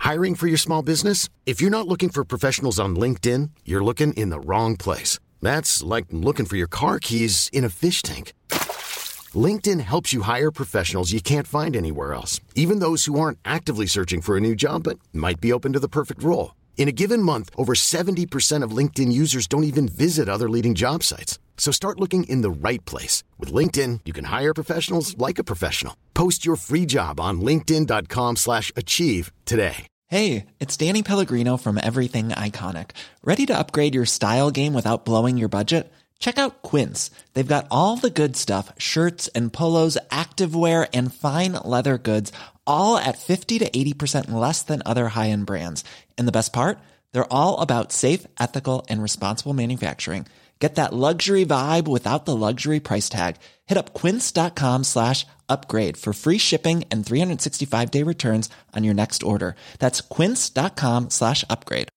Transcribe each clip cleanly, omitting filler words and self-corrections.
Hiring for your small business? If you're not looking for professionals on LinkedIn, you're looking in the wrong place. That's like looking for your car keys in a fish tank. LinkedIn helps you hire professionals you can't find anywhere else, even those who aren't actively searching for a new job but might be open to the perfect role. In a given month, over 70% of LinkedIn users don't even visit other leading job sites. So start looking in the right place. With LinkedIn, you can hire professionals like a professional. Post your free job on linkedin.com/achieve today. Hey, it's Danny Pellegrino from Everything Iconic. Ready to upgrade your style game without blowing your budget? Check out Quince. They've got all the good stuff, shirts and polos, activewear, and fine leather goods, all at 50 to 80% less than other high-end brands. And the best part? They're all about safe, ethical, and responsible manufacturing. Get that luxury vibe without the luxury price tag. Hit up quince.com/upgrade for free shipping and 365-day returns on your next order. That's quince.com/upgrade.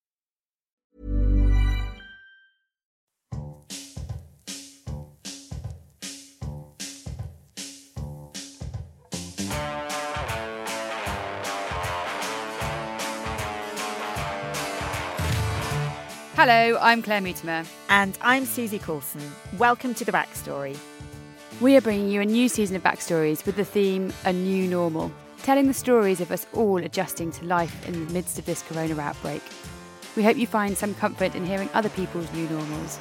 Hello, I'm Claire Mutimer. And I'm Susie Coulson. Welcome to The Backstory. We are bringing you a new season of Backstories with the theme A New Normal, telling the stories of us all adjusting to life in the midst of this corona outbreak. We hope you find some comfort in hearing other people's new normals.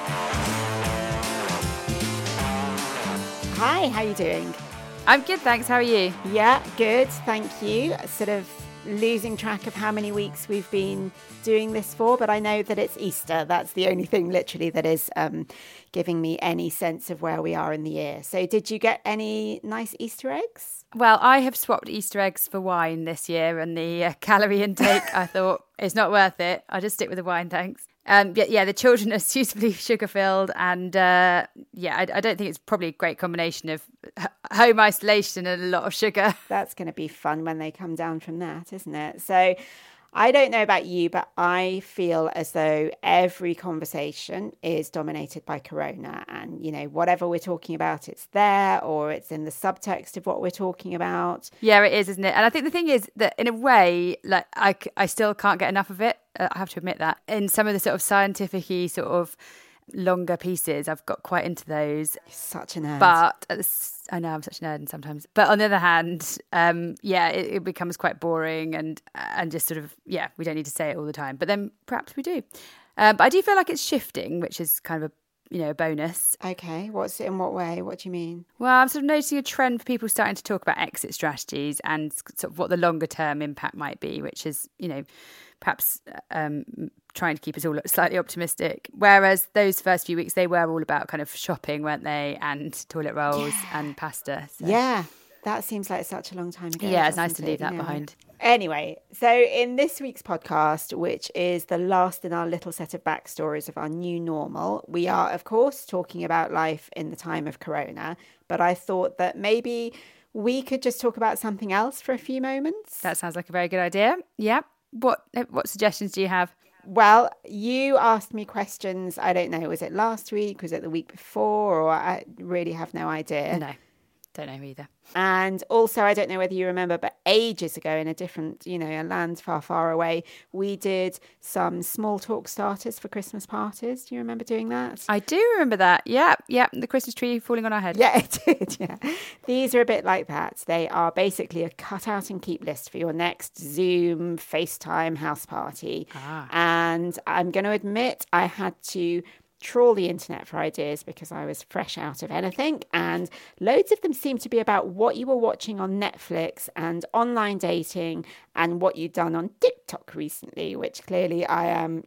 Hi, how are you doing? I'm good, thanks. How are you? Yeah, good, thank you. Sort of losing track of how many weeks we've been doing this for, but I know that it's Easter. That's the only thing literally that is giving me any sense of where we are in the year. So did you get any nice Easter eggs? Well, I have swapped Easter eggs for wine this year, and the calorie intake, I thought, it's not worth it. I'll just stick with the wine, thanks. Yeah, the children are suitably sugar-filled, and I don't think it's probably a great combination of home isolation and a lot of sugar. That's going to be fun when they come down from that, isn't it? So I don't know about you, but I feel as though every conversation is dominated by corona, and, you know, whatever we're talking about, it's there, or it's in the subtext of what we're talking about. Yeah, it is, isn't it? And I think the thing is that in a way, like I still can't get enough of it. I have to admit that. In some of the sort of scientific-y sort of longer pieces, I've got quite into those. You're such a nerd. But I know I'm such a nerd sometimes. But on the other hand, it becomes quite boring and just sort of, we don't need to say it all the time. But then perhaps we do. But I do feel like it's shifting, which is kind of a bonus. Okay, in what way? What do you mean? Well, I'm sort of noticing a trend for people starting to talk about exit strategies and sort of what the longer term impact might be, which is, perhaps trying to keep us all slightly optimistic. Whereas those first few weeks, they were all about kind of shopping, weren't they? And toilet rolls and pasta. So. Yeah, that seems like such a long time ago. Yeah, it's nice to leave that behind. Anyway, so in this week's podcast, which is the last in our little set of backstories of our new normal, we are, of course, talking about life in the time of corona. But I thought that maybe we could just talk about something else for a few moments. That sounds like a very good idea. Yeah. What suggestions do you have? Well, you asked me questions. I don't know. Was it last week? Was it the week before? Or I really have no idea. No, don't know either. And also, I don't know whether you remember, but ages ago in a different, a land far, far away, we did some small talk starters for Christmas parties. Do you remember doing that? I do remember that. Yeah. The Christmas tree falling on our head. Yeah, it did. Yeah. These are a bit like that. They are basically a cut out and keep list for your next Zoom, FaceTime house party. And I'm going to admit I had to trawl the internet for ideas because I was fresh out of anything, and loads of them seem to be about what you were watching on Netflix and online dating and what you'd done on TikTok recently, which clearly I am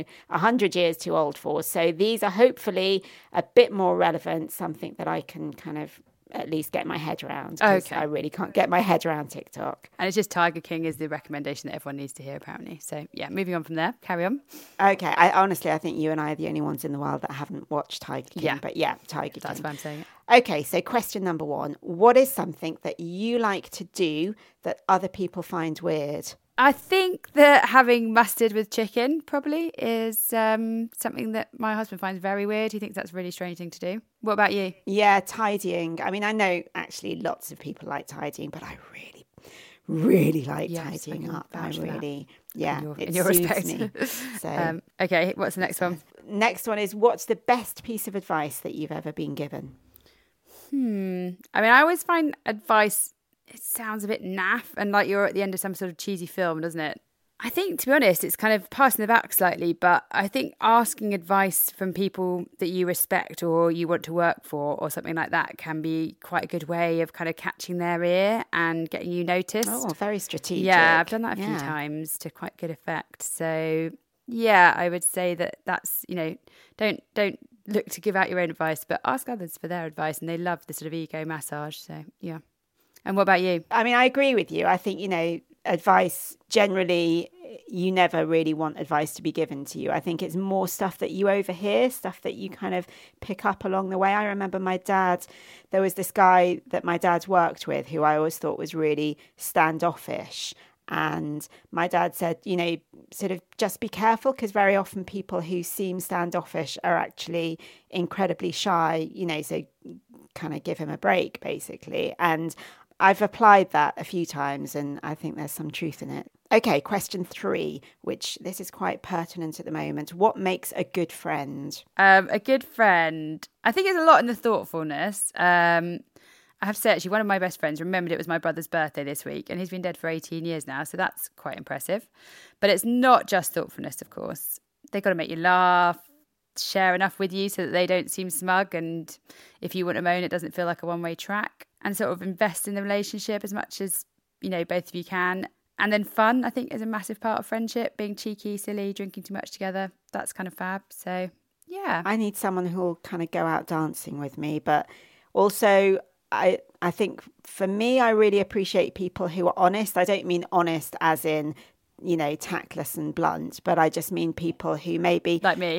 100 years too old for. So these are hopefully a bit more relevant, something that I can kind of at least get my head around. Okay. I really can't get my head around TikTok. And it's just Tiger King is the recommendation that everyone needs to hear, apparently. So, moving on from there. Carry on. Okay. I think you and I are the only ones in the world that haven't watched Tiger King. Yeah. But Tiger King. That's why I'm saying it. Okay, so question number 1. What is something that you like to do that other people find weird? I think that having mustard with chicken probably is something that my husband finds very weird. He thinks that's a really strange thing to do. What about you? Yeah, tidying. I mean, I know actually lots of people like tidying, but I really, really like Yes, tidying up. I vouch for that. really, In it your soothes respect. me. So Okay, what's the next one? next one is, what's the best piece of advice that you've ever been given? I mean, I always find advice, it sounds a bit naff and like you're at the end of some sort of cheesy film, doesn't it? I think, to be honest, it's kind of passing the buck slightly, but I think asking advice from people that you respect or you want to work for or something like that can be quite a good way of kind of catching their ear and getting you noticed. Oh, very strategic. Yeah, I've done that a few times to quite good effect. So, yeah, I would say that's, don't look to give out your own advice, but ask others for their advice, and they love the sort of ego massage. So, yeah. And what about you? I mean, I agree with you. I think, advice generally, you never really want advice to be given to you. I think it's more stuff that you overhear, stuff that you kind of pick up along the way. I remember there was this guy that my dad worked with who I always thought was really standoffish. And my dad said, sort of just be careful, because very often people who seem standoffish are actually incredibly shy, so kind of give him a break, basically. And I've applied that a few times, and I think there's some truth in it. Okay, question 3, which this is quite pertinent at the moment. What makes a good friend? A good friend, I think it's a lot in the thoughtfulness. I have to say, actually, one of my best friends remembered it was my brother's birthday this week, and he's been dead for 18 years now, so that's quite impressive. But it's not just thoughtfulness, of course. They've got to make you laugh, share enough with you so that they don't seem smug, and if you want to moan, it doesn't feel like a one-way track, and sort of invest in the relationship as much as, both of you can. And then fun, I think, is a massive part of friendship. Being cheeky, silly, drinking too much together, that's kind of fab. So, yeah. I need someone who will kind of go out dancing with me, but also I think for me, I really appreciate people who are honest. I don't mean honest as in, tactless and blunt, but I just mean people who maybe... Like me.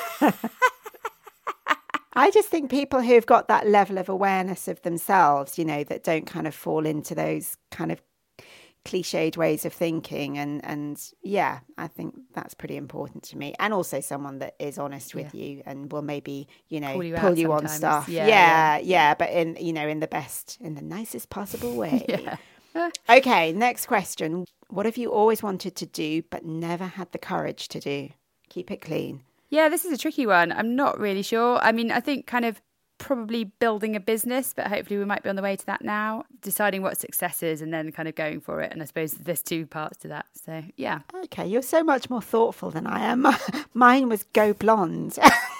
I just think people who've got that level of awareness of themselves, that don't kind of fall into those kind of cliched ways of thinking. And yeah, I think that's pretty important to me. And also someone that is honest with you and will maybe, pull you on stuff. Yeah. But in the nicest possible way. Yeah. Okay, next question. What have you always wanted to do but never had the courage to do? Keep it clean. Yeah, this is a tricky one. I'm not really sure. I mean, I think kind of probably building a business, but hopefully we might be on the way to that now. Deciding what success is and then kind of going for it. And I suppose there's 2 parts to that. So, yeah. Okay, you're so much more thoughtful than I am. Mine was go blonde.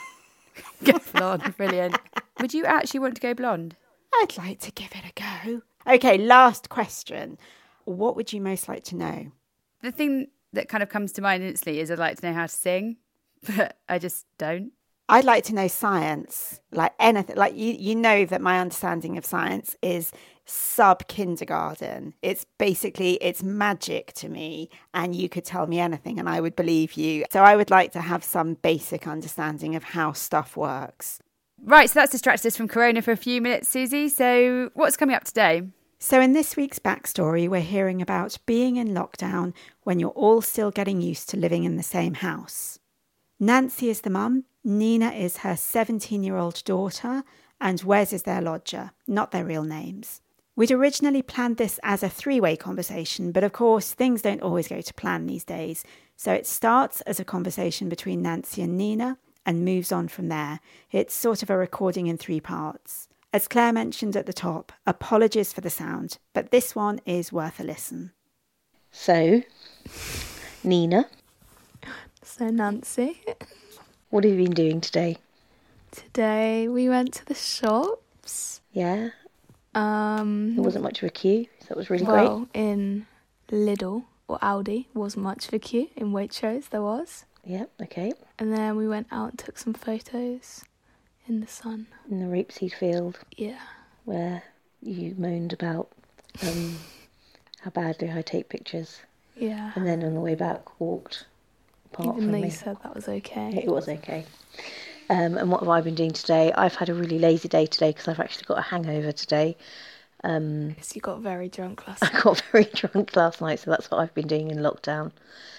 Go blonde, brilliant. Would you actually want to go blonde? I'd like to give it a go. Okay, last question. What would you most like to know? The thing that kind of comes to mind instantly is I'd like to know how to sing, but I just don't. I'd like to know science, like anything. Like you know that my understanding of science is sub-kindergarten. It's magic to me, and you could tell me anything and I would believe you. So I would like to have some basic understanding of how stuff works. Right, so that's distracted us from Corona for a few minutes, Susie. So what's coming up today? So in this week's backstory, we're hearing about being in lockdown when you're all still getting used to living in the same house. Nancy is the mum, Nina is her 17-year-old daughter, and Wes is their lodger, not their real names. We'd originally planned this as a 3-way conversation, but of course things don't always go to plan these days. So it starts as a conversation between Nancy and Nina and moves on from there. It's sort of a recording in 3 parts. As Claire mentioned at the top, apologies for the sound, but this one is worth a listen. So, Nina. So, Nancy. What have you been doing today? Today we went to the shops. Yeah? There wasn't much of a queue, so that was really great. Well, in Lidl or Aldi wasn't much of a queue. In Waitrose there was. Yeah, okay. And then we went out and took some photos in the sun. In the rapeseed field. Yeah. Where you moaned about how badly I take pictures. Yeah. And then on the way back walked apart Even from though me. you said that was okay. It was okay. And what have I been doing today? I've had a really lazy day today because I've actually got a hangover today. Yes, you got very drunk last night. I got very drunk last night, so that's what I've been doing in lockdown.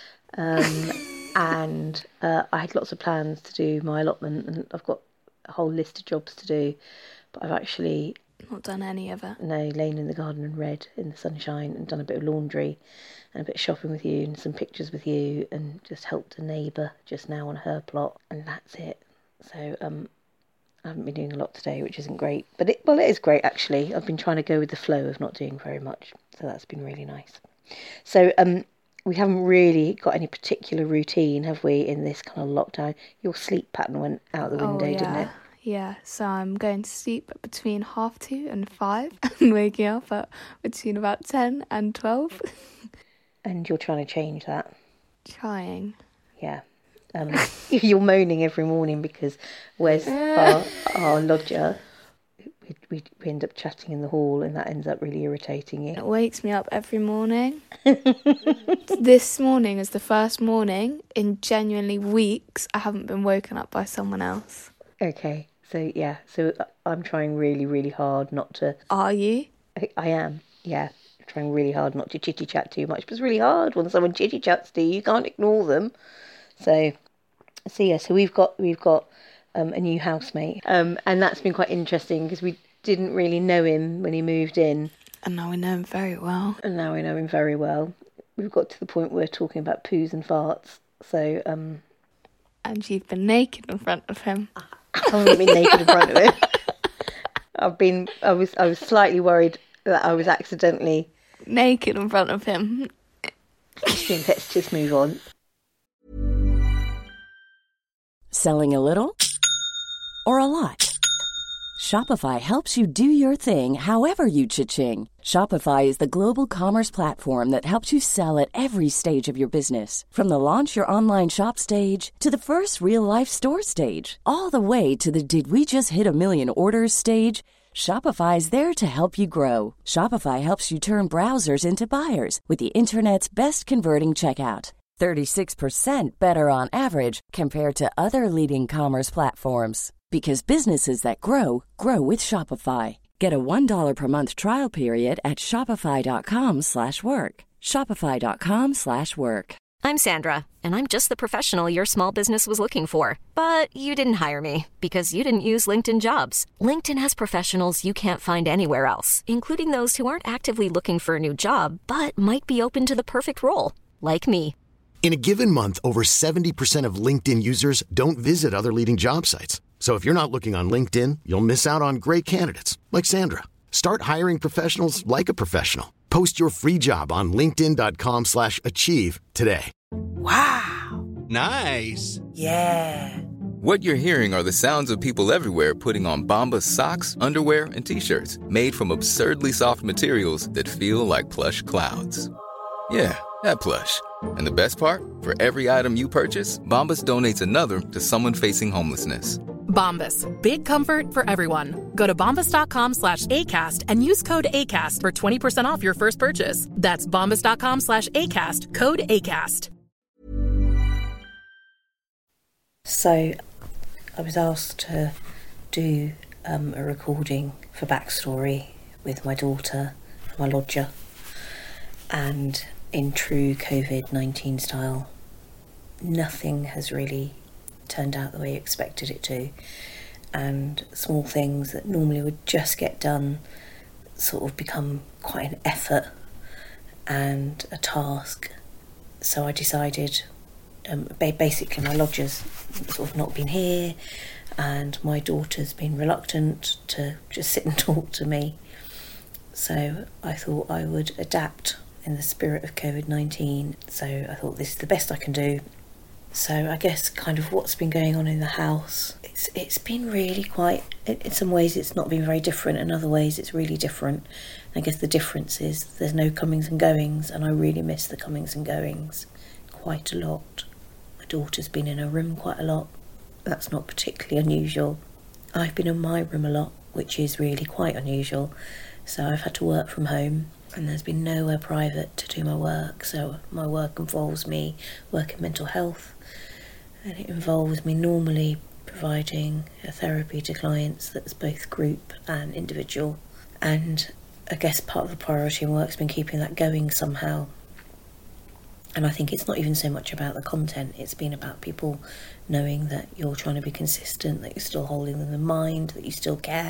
And I had lots of plans to do my allotment, and I've got a whole list of jobs to do, but I've actually Not done any of it. No, lain in the garden and read in the sunshine and done a bit of laundry and a bit of shopping with you and some pictures with you and just helped a neighbour just now on her plot, and that's it. So I haven't been doing a lot today, which isn't great. But it is great, actually. I've been trying to go with the flow of not doing very much. So that's been really nice. So we haven't really got any particular routine, have we, in this kind of lockdown? Your sleep pattern went out the window, didn't it? Yeah, so I'm going to sleep between 2:30 and 5 and waking up at between about 10 and 12. And you're trying to change that? Trying. Yeah. You're moaning every morning because where's our lodger? We end up chatting in the hall and that ends up really irritating you. It wakes me up every morning. This morning is the first morning in genuinely weeks I haven't been woken up by someone else. Okay, so yeah, so I'm trying really, really hard not to... Are you? I am, yeah. Trying really hard not to chitty-chat too much, but it's really hard when someone chitty-chats to you. You can't ignore them. So yeah, so we've got a new housemate, and that's been quite interesting because we didn't really know him when he moved in. And now we know him very well. We've got to the point where we're talking about poos and farts. So And you've been naked in front of him. I haven't been naked in front of him. I was slightly worried that I was accidentally naked in front of him. Let's just move on. Selling a little or a lot? Shopify helps you do your thing however you cha-ching. Shopify is the global commerce platform that helps you sell at every stage of your business. From the launch your online shop stage to the first real-life store stage, all the way to the did we just hit a million orders stage. Shopify is there to help you grow. Shopify helps you turn browsers into buyers with the internet's best converting checkout. 36% better on average compared to other leading commerce platforms. Because businesses that grow, grow with Shopify. Get a $1 per month trial period at shopify.com/work. Shopify.com/work. I'm Sandra, and I'm just the professional your small business was looking for. But you didn't hire me because you didn't use LinkedIn Jobs. LinkedIn has professionals you can't find anywhere else, including those who aren't actively looking for a new job, but might be open to the perfect role, like me. In a given month, over 70% of LinkedIn users don't visit other leading job sites. So if you're not looking on LinkedIn, you'll miss out on great candidates like Sandra. Start hiring professionals like a professional. Post your free job on linkedin.com/achieve today. Wow. Nice. Yeah. What you're hearing are the sounds of people everywhere putting on Bombas socks, underwear, and T-shirts made from absurdly soft materials that feel like plush clouds. Yeah, that plush. And the best part? For every item you purchase, Bombas donates another to someone facing homelessness. Bombas. Big comfort for everyone. Go to bombas.com/ACAST and use code ACAST for 20% off your first purchase. That's bombas.com/ACAST. Code ACAST. So I was asked to do a recording for Backstory with my daughter, my lodger, and in true COVID-19 style, nothing has really turned out the way you expected it to, and small things that normally would just get done sort of become quite an effort and a task. So I decided, basically my lodger's sort of not been here and my daughter's been reluctant to just sit and talk to me, so I thought I would adapt in the spirit of COVID-19. So I thought this is the best I can do. So I guess kind of what's been going on in the house, it's been really quite, in some ways it's not been very different, in other ways it's really different. I guess the difference is there's no comings and goings, and I really miss the comings and goings quite a lot. My daughter's been in her room quite a lot. That's not particularly unusual. I've been in my room a lot, which is really quite unusual. So I've had to work from home, and there's been nowhere private to do my work. So my work involves me working mental health, and it involves me normally providing a therapy to clients that's both group and individual. And I guess part of the priority in work's been keeping that going somehow. And I think it's not even so much about the content, it's been about people knowing that you're trying to be consistent, that you're still holding them in mind, that you still care.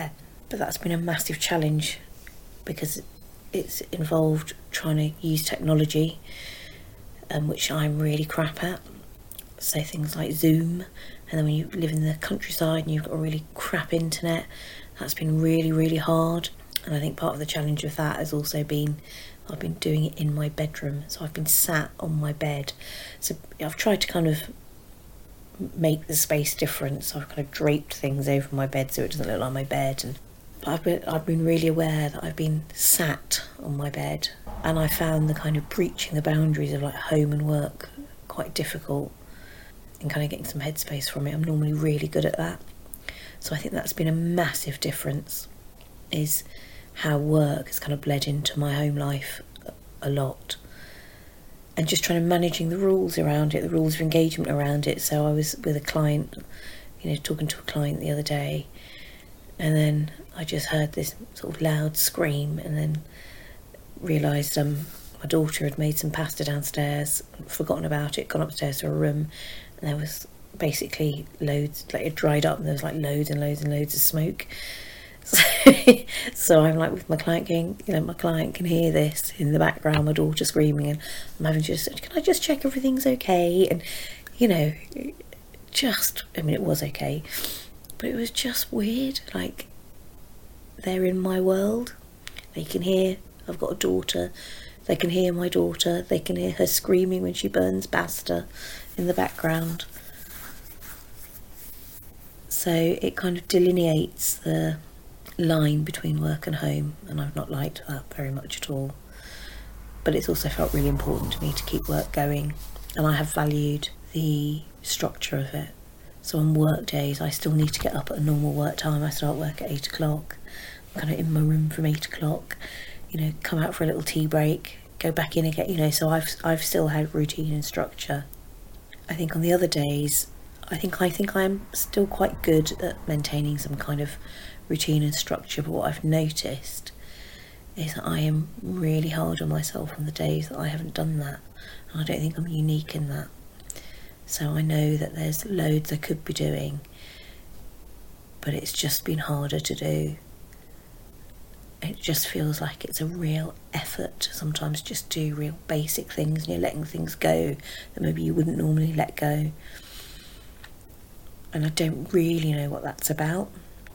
But that's been a massive challenge because it's involved trying to use technology, which I'm really crap at. So things like Zoom, and then when you live in the countryside and you've got a really crap internet, that's been really, really hard. And I think part of the challenge of that has also been I've been doing it in my bedroom. So I've been sat on my bed. So I've tried to kind of make the space different. So I've kind of draped things over my bed so it doesn't look like my bed. But I've been really aware that I've been sat on my bed, and I found the kind of breaching the boundaries of like home and work quite difficult, and kind of getting some headspace from it. I'm normally really good at that. So I think that's been a massive difference, is how work has kind of bled into my home life a lot. And just trying to managing the rules around it, the rules of engagement around it. So I was with a client, talking to a client the other day, and then I just heard this sort of loud scream, and then realised my daughter had made some pasta downstairs, forgotten about it, gone upstairs to her room, and there was basically loads, like it dried up and there was like loads and loads and loads of smoke. So I'm like with my client going, my client can hear this in the background, my daughter screaming, and I'm having to just, can I just check everything's okay? And it was okay, but it was just weird. Like, they're in my world, they can hear I've got a daughter, they can hear my daughter, they can hear her screaming when she burns pasta in the background. So it kind of delineates the line between work and home, and I've not liked that very much at all. But it's also felt really important to me to keep work going, and I have valued the structure of it. So on work days I still need to get up at a normal work time. I start work at 8 o'clock, I'm kind of in my room from 8 o'clock, come out for a little tea break, go back in again, so I've still had routine and structure. I think on the other days I think I'm still quite good at maintaining some kind of routine and structure, but what I've noticed is that I am really hard on myself on the days that I haven't done that, and I don't think I'm unique in that. So I know that there's loads I could be doing, but it's just been harder to do. It just feels like it's a real effort to sometimes just do real basic things, and you're letting things go that maybe you wouldn't normally let go. And I don't really know what that's about.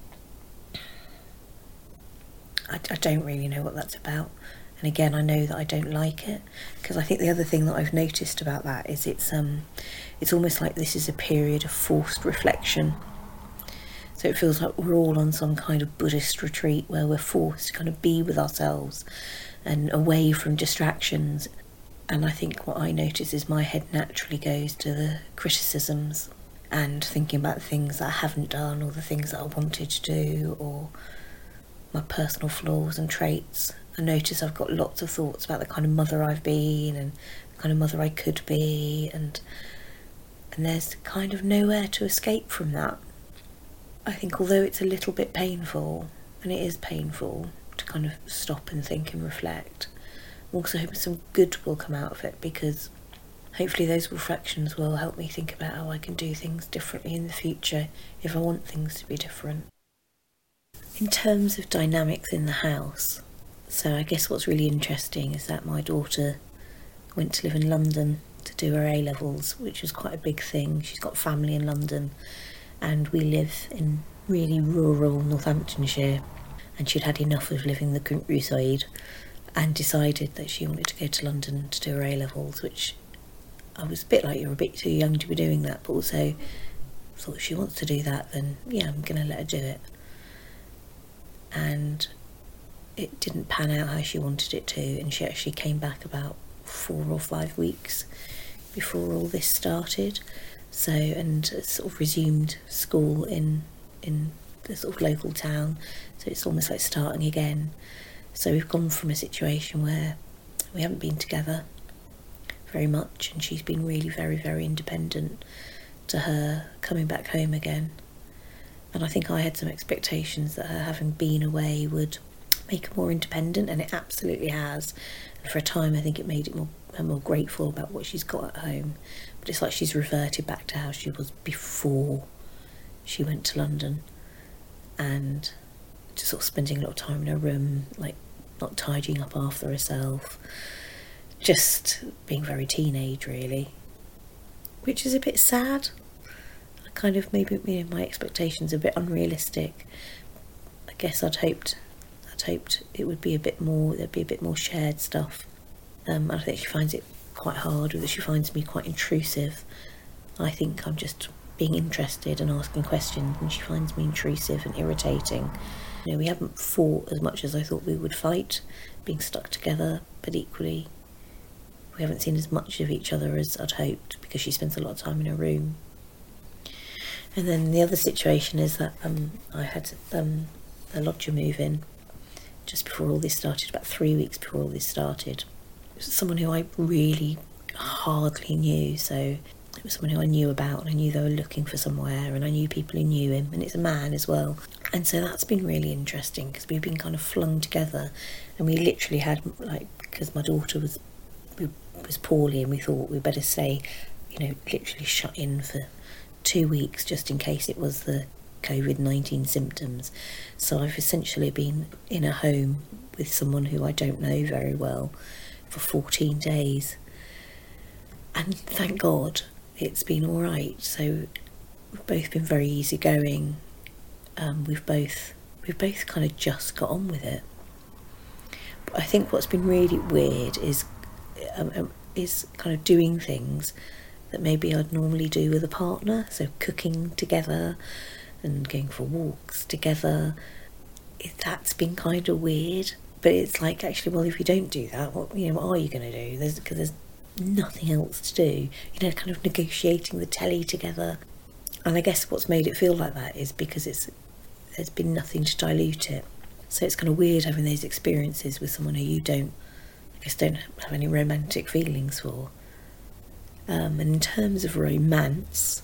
I don't really know what that's about. And again, I know that I don't like it, because I think the other thing that I've noticed about that is it's almost like this is a period of forced reflection. So it feels like we're all on some kind of Buddhist retreat where we're forced to kind of be with ourselves and away from distractions. And I think what I notice is my head naturally goes to the criticisms and thinking about the things that I haven't done, or the things that I wanted to do, or my personal flaws and traits. I notice I've got lots of thoughts about the kind of mother I've been and the kind of mother I could be, and there's kind of nowhere to escape from that. I think although it's a little bit painful, and it is painful to kind of stop and think and reflect, I'm also hoping some good will come out of it, because hopefully those reflections will help me think about how I can do things differently in the future if I want things to be different. In terms of dynamics in the house, so I guess what's really interesting is that my daughter went to live in London to do her A-levels, which was quite a big thing. She's got family in London, and we live in really rural Northamptonshire, and she'd had enough of living the countryside and decided that she wanted to go to London to do her A-levels, which I was a bit like, you're a bit too young to be doing that, but also thought if she wants to do that, then yeah, I'm going to let her do it. And it didn't pan out how she wanted it to, and she actually came back about 4 or 5 weeks before all this started. So, and sort of resumed school in the sort of local town, so it's almost like starting again. So we've gone from a situation where we haven't been together very much, and she's been really very, very independent, to her coming back home again. And I think I had some expectations that her having been away would make her more independent, and it absolutely has. And for a time I think it made her more grateful about what she's got at home. But it's like she's reverted back to how she was before she went to London. And just sort of spending a lot of time in her room, like not tidying up after herself, just being very teenage really, which is a bit sad. I kind of, maybe, you know, my expectations are a bit unrealistic. I guess I'd hoped it would be a bit more, there'd be a bit more shared stuff. I think she finds it quite hard, or that she finds me quite intrusive. I think I'm just being interested and asking questions, and she finds me intrusive and irritating. You know, we haven't fought as much as I thought we would fight, being stuck together, but equally we haven't seen as much of each other as I'd hoped, because she spends a lot of time in her room. And then the other situation is that I had a lodger move in just before all this started, about 3 weeks before all this started. It was someone who I really hardly knew, so it was someone who I knew about, and I knew they were looking for somewhere, and I knew people who knew him, and it's a man as well. And so that's been really interesting, because we've been kind of flung together, and we literally had, like, because my daughter was poorly, and we thought we'd better stay, you know, literally shut in for 2 weeks just in case it was the COVID-19 symptoms. So I've essentially been in a home with someone who I don't know very well for 14 days, and thank God it's been all right. So we've both been very easygoing. We've both kind of just got on with it. But I think what's been really weird is kind of doing things that maybe I'd normally do with a partner. So cooking together and going for walks together. That's been kind of weird. But it's like, actually, well, if you don't do that, what are you going to do? Because there's nothing else to do. You know, kind of negotiating the telly together. And I guess what's made it feel like that is because there's been nothing to dilute it. So it's kind of weird having those experiences with someone who you don't have any romantic feelings for. And in terms of romance,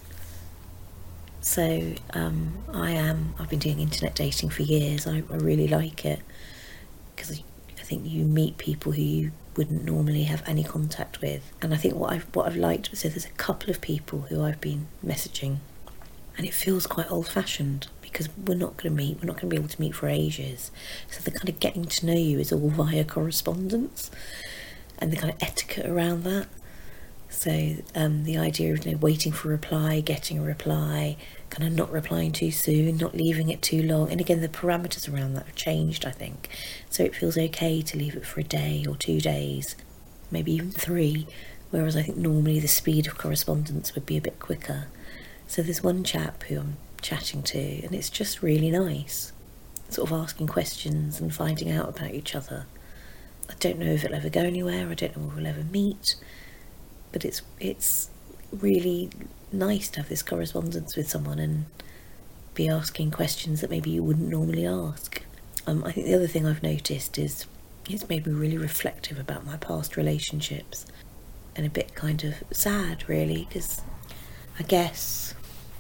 so I've been doing internet dating for years. I really like it, because I think you meet people who you wouldn't normally have any contact with. And I think what I've liked, so there's a couple of people who I've been messaging, and it feels quite old-fashioned, because we're not going to be able to meet for ages. So the kind of getting to know you is all via correspondence, and the kind of etiquette around that. So the idea of, you know, waiting for a reply, getting a reply, kind of not replying too soon, not leaving it too long. And again, the parameters around that have changed, I think. So it feels okay to leave it for a day or 2 days, maybe even 3, whereas I think normally the speed of correspondence would be a bit quicker. So there's one chap who I'm chatting to, and it's just really nice, sort of asking questions and finding out about each other. I don't know if it'll ever go anywhere, I don't know if we'll ever meet, but it's really nice to have this correspondence with someone and be asking questions that maybe you wouldn't normally ask. I think the other thing I've noticed is it's made me really reflective about my past relationships, and a bit kind of sad really, because I guess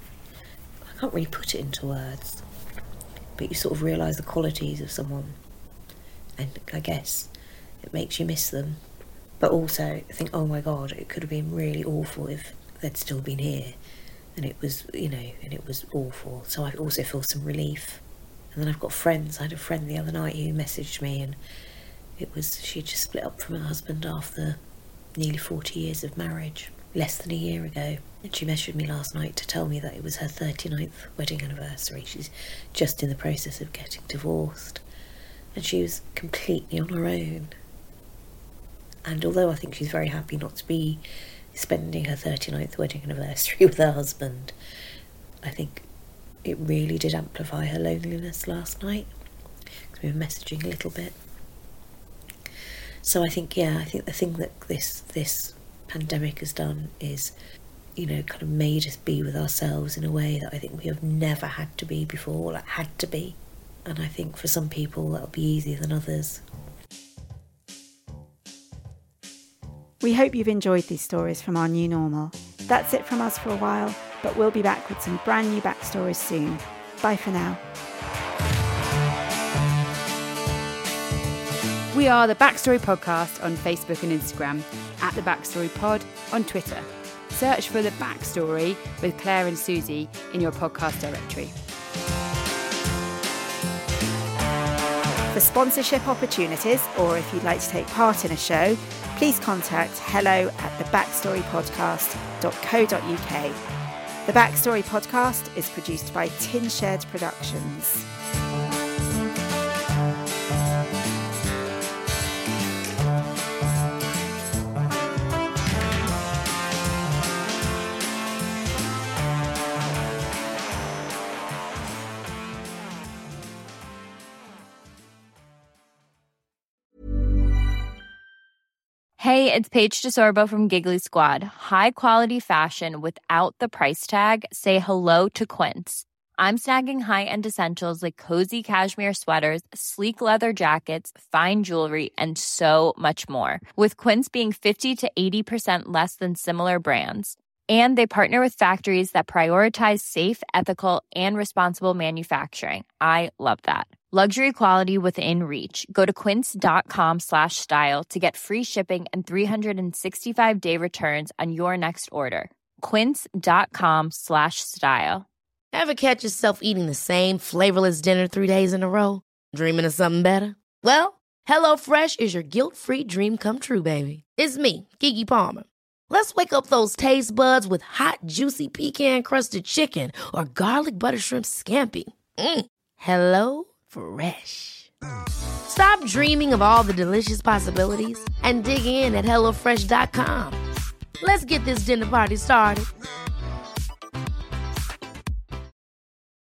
I can't really put it into words, but you sort of realise the qualities of someone, and I guess it makes you miss them. But also think, oh my God, it could have been really awful if they'd still been here, and it was, you know, and it was awful. So I also feel some relief. And then I've got friends. I had a friend the other night who messaged me, and she'd just split up from her husband after nearly 40 years of marriage, less than a year ago. And she messaged me last night to tell me that it was her 39th wedding anniversary. She's just in the process of getting divorced, and she was completely on her own. And although I think she's very happy not to be spending her 39th wedding anniversary with her husband, I think it really did amplify her loneliness last night, because we were messaging a little bit. So I think the thing that this pandemic has done is, you know, kind of made us be with ourselves in a way that I think we have never had to be before, like had to be. And I think for some people that'll be easier than others. We hope you've enjoyed these stories from our new normal. That's it from us for a while, but we'll be back with some brand new backstories soon. Bye for now. We are the Backstory Podcast on Facebook and Instagram, at The Backstory Pod on Twitter. Search for The Backstory with Claire and Susie in your podcast directory. For sponsorship opportunities, or if you'd like to take part in a show, please contact hello@thebackstorypodcast.co.uk. The Backstory Podcast is produced by Tin Shed Productions. Hey, it's Paige DeSorbo from Giggly Squad. High quality fashion without the price tag. Say hello to Quince. I'm snagging high-end essentials like cozy cashmere sweaters, sleek leather jackets, fine jewelry, and so much more. With Quince being 50 to 80% less than similar brands. And they partner with factories that prioritize safe, ethical, and responsible manufacturing. I love that. Luxury quality within reach. Go to quince.com/style to get free shipping and 365-day returns on your next order. Quince.com/style. Ever catch yourself eating the same flavorless dinner 3 days in a row? Dreaming of something better? Well, HelloFresh is your guilt-free dream come true, baby. It's me, Keke Palmer. Let's wake up those taste buds with hot, juicy pecan-crusted chicken or garlic butter shrimp scampi. Hello Fresh. Stop dreaming of all the delicious possibilities and dig in at HelloFresh.com. Let's get this dinner party started.